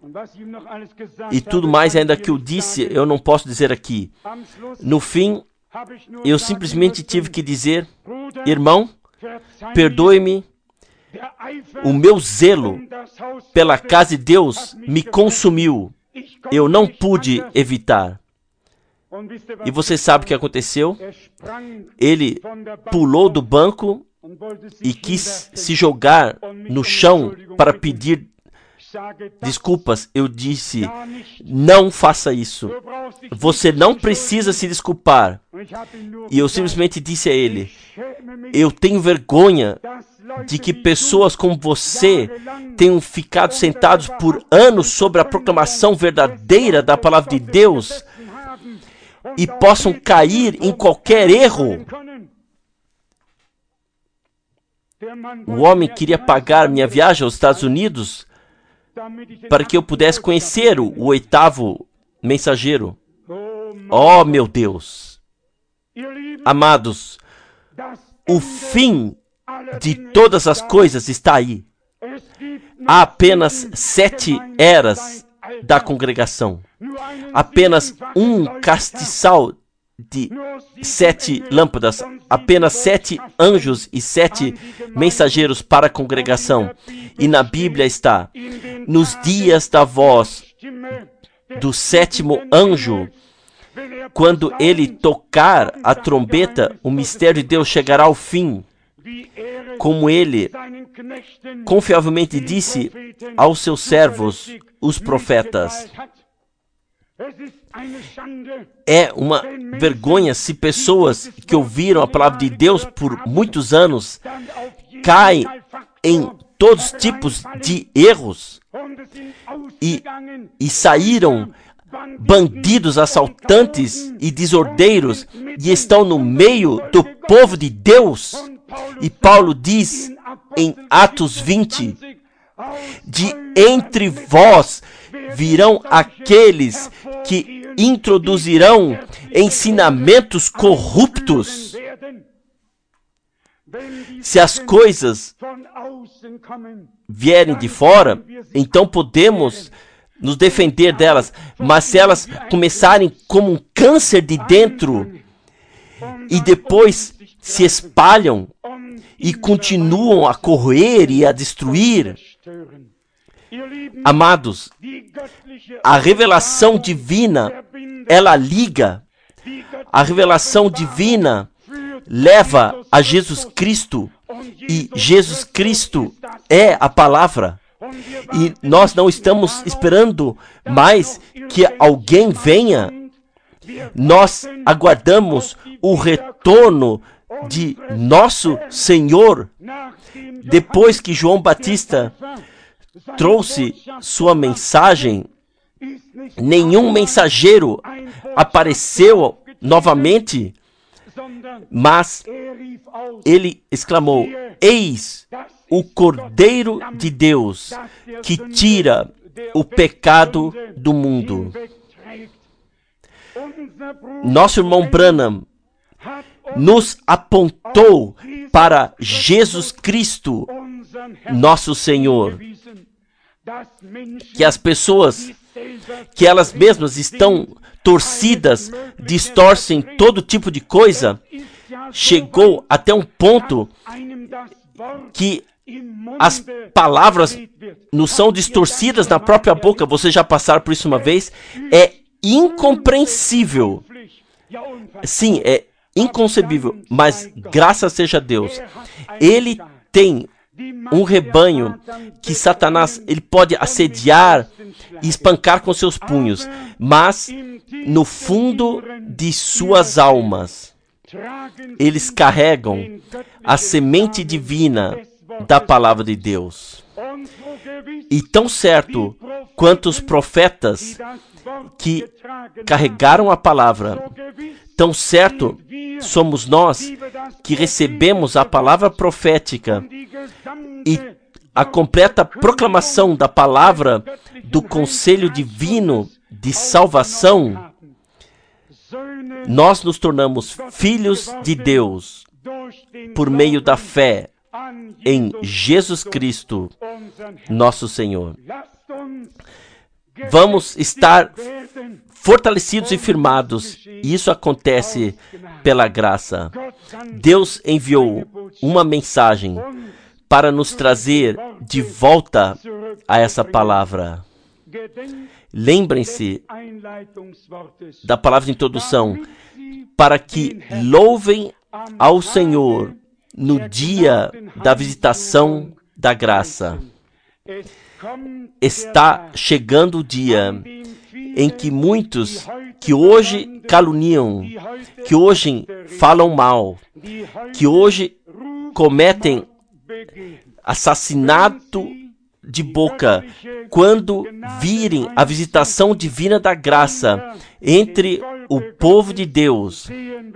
E tudo mais ainda que eu disse, eu não posso dizer aqui. No fim, eu simplesmente tive que dizer: irmão, perdoe-me, o meu zelo pela casa de Deus me consumiu. Eu não pude evitar. E você sabe o que aconteceu? Ele pulou do banco e quis se jogar no chão para pedir desculpas. Eu disse: não faça isso. Você não precisa se desculpar. E eu simplesmente disse a ele: eu tenho vergonha de que pessoas como você tenham ficado sentados por anos sobre a proclamação verdadeira da palavra de Deus e possam cair em qualquer erro. O homem queria pagar minha viagem aos Estados Unidos para que eu pudesse conhecer o 8º mensageiro. Oh, meu Deus! Amados, o fim de todas as coisas está aí. Há apenas 7 eras da congregação. Apenas um castiçal de 7 lâmpadas. Apenas 7 anjos e 7 mensageiros para a congregação. E na Bíblia está: nos dias da voz do 7º anjo, quando ele tocar a trombeta, o mistério de Deus chegará ao fim. Como ele confiavelmente disse aos seus servos, os profetas. É uma vergonha se pessoas que ouviram a palavra de Deus por muitos anos caem em todos os tipos de erros e saíram bandidos, assaltantes e desordeiros e estão no meio do povo de Deus. E Paulo diz em Atos 20, de entre vós virão aqueles que introduzirão ensinamentos corruptos. Se as coisas vierem de fora, então podemos nos defender delas, mas se elas começarem como um câncer de dentro e depois se espalham e continuam a corroer e a destruir, amados, a revelação divina, ela liga, a revelação divina leva a Jesus Cristo, e Jesus Cristo é a palavra. E nós não estamos esperando mais que alguém venha. Nós aguardamos o retorno de nosso Senhor. Depois que João Batista trouxe sua mensagem, nenhum mensageiro apareceu novamente, mas ele exclamou: eis o Cordeiro de Deus que tira o pecado do mundo. Nosso irmão Branham nos apontou para Jesus Cristo, nosso Senhor. Que as pessoas, que elas mesmas estão torcidas, distorcem todo tipo de coisa, chegou até um ponto que as palavras nos são distorcidas na própria boca. Vocês já passaram por isso uma vez? É incompreensível. Sim, é inconcebível, mas graças seja a Deus, ele tem um rebanho que Satanás ele pode assediar e espancar com seus punhos, mas no fundo de suas almas eles carregam a semente divina da palavra de Deus. E tão certo quanto os profetas que carregaram a palavra, tão certo somos nós que recebemos a palavra profética e a completa proclamação da palavra do conselho divino de salvação. Nós nos tornamos filhos de Deus por meio da fé em Jesus Cristo, nosso Senhor. Vamos estar fortalecidos e firmados. E isso acontece pela graça. Deus enviou uma mensagem para nos trazer de volta a essa palavra. Lembrem-se da palavra de introdução, para que louvem ao Senhor no dia da visitação da graça. Está chegando o dia em que muitos que hoje caluniam, que hoje falam mal, que hoje cometem assassinato de boca, quando virem a visitação divina da graça entre o povo de Deus,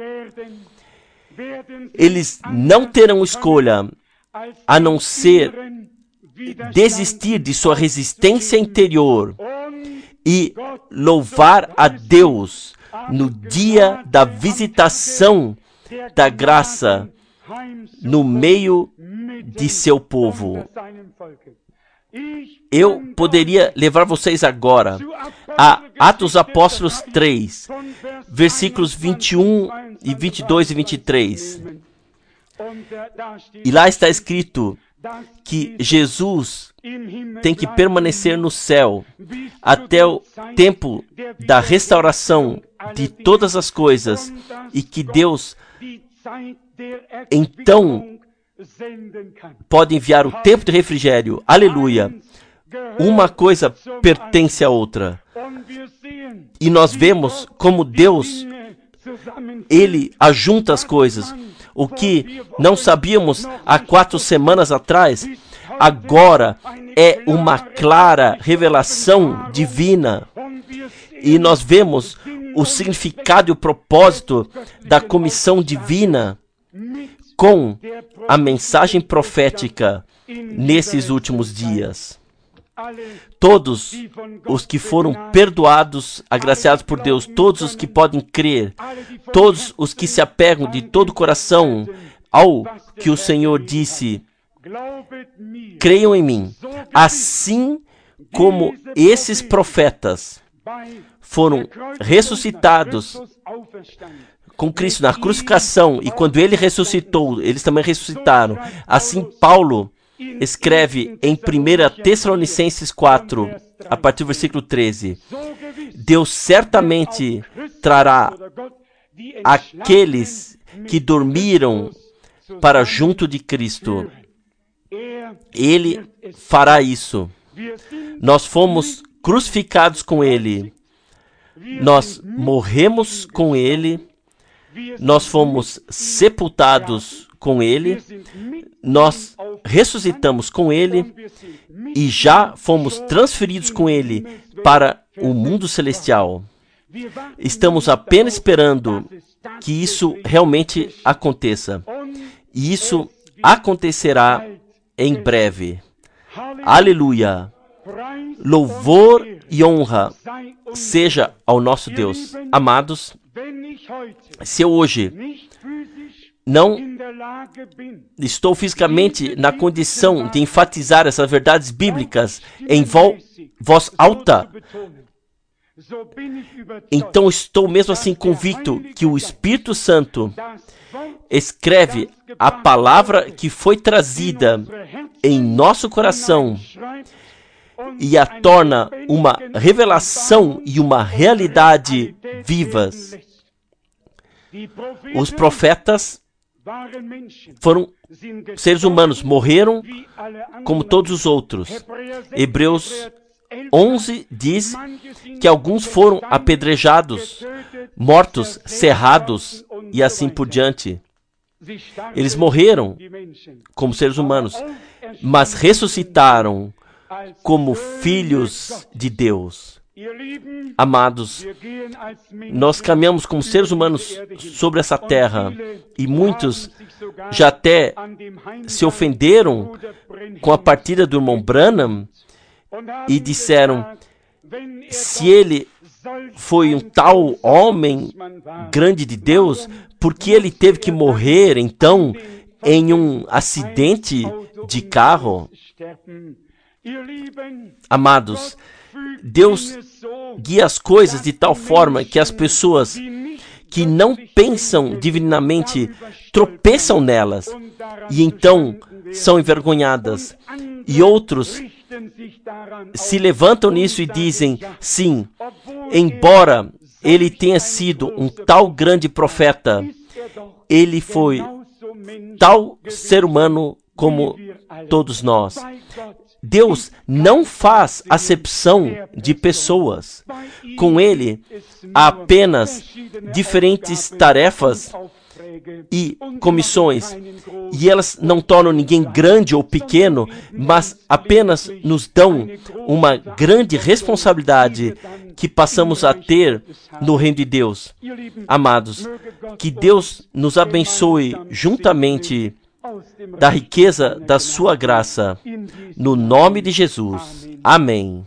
eles não terão escolha a não ser desistir de sua resistência interior e louvar a Deus no dia da visitação da graça no meio de seu povo. Eu poderia levar vocês agora a Atos Apóstolos 3, versículos 21 e 22 e 23. E lá está escrito que Jesus tem que permanecer no céu até o tempo da restauração de todas as coisas e que Deus então pode enviar o tempo de refrigério. Aleluia! Uma coisa pertence à outra. E nós vemos como Deus, Ele ajunta as coisas. O que não sabíamos há 4 semanas atrás, agora é uma clara revelação divina. E nós vemos o significado e o propósito da comissão divina com a mensagem profética nesses últimos dias. Todos os que foram perdoados, agraciados por Deus, todos os que podem crer, todos os que se apegam de todo o coração ao que o Senhor disse, creiam em mim, assim como esses profetas foram ressuscitados com Cristo na crucificação, e quando Ele ressuscitou, eles também ressuscitaram. Assim, Paulo escreve em 1 Tessalonicenses 4, a partir do versículo 13, Deus certamente trará aqueles que dormiram para junto de Cristo. Ele fará isso. Nós fomos crucificados com Ele. Nós morremos com Ele. Nós fomos sepultados com Ele. Nós ressuscitamos com Ele e já fomos transferidos com Ele para o mundo celestial. Estamos apenas esperando que isso realmente aconteça. E isso acontecerá em breve. Aleluia! Louvor e honra seja ao nosso Deus. Amados, se eu hoje não estou fisicamente na condição de enfatizar essas verdades bíblicas em voz alta, então estou mesmo assim convicto que o Espírito Santo escreve a palavra que foi trazida em nosso coração e a torna uma revelação e uma realidade vivas. Os profetas foram seres humanos, morreram como todos os outros. Hebreus 11 diz que alguns foram apedrejados, mortos, cerrados e assim por diante. Eles morreram como seres humanos, mas ressuscitaram como filhos de Deus. Amados, nós caminhamos como seres humanos sobre essa terra e muitos já até se ofenderam com a partida do irmão Branham e disseram: se ele foi um tal homem grande de Deus, por que ele teve que morrer então em um acidente de carro? Amados, Deus guia as coisas de tal forma que as pessoas que não pensam divinamente tropeçam nelas e então são envergonhadas. E outros se levantam nisso e dizem, sim, embora ele tenha sido um tal grande profeta, ele foi tal ser humano como todos nós. Deus não faz acepção de pessoas. Com Ele, há apenas diferentes tarefas e comissões. E elas não tornam ninguém grande ou pequeno, mas apenas nos dão uma grande responsabilidade que passamos a ter no reino de Deus. Amados, que Deus nos abençoe juntamente da riqueza da sua graça, no nome de Jesus. Amém.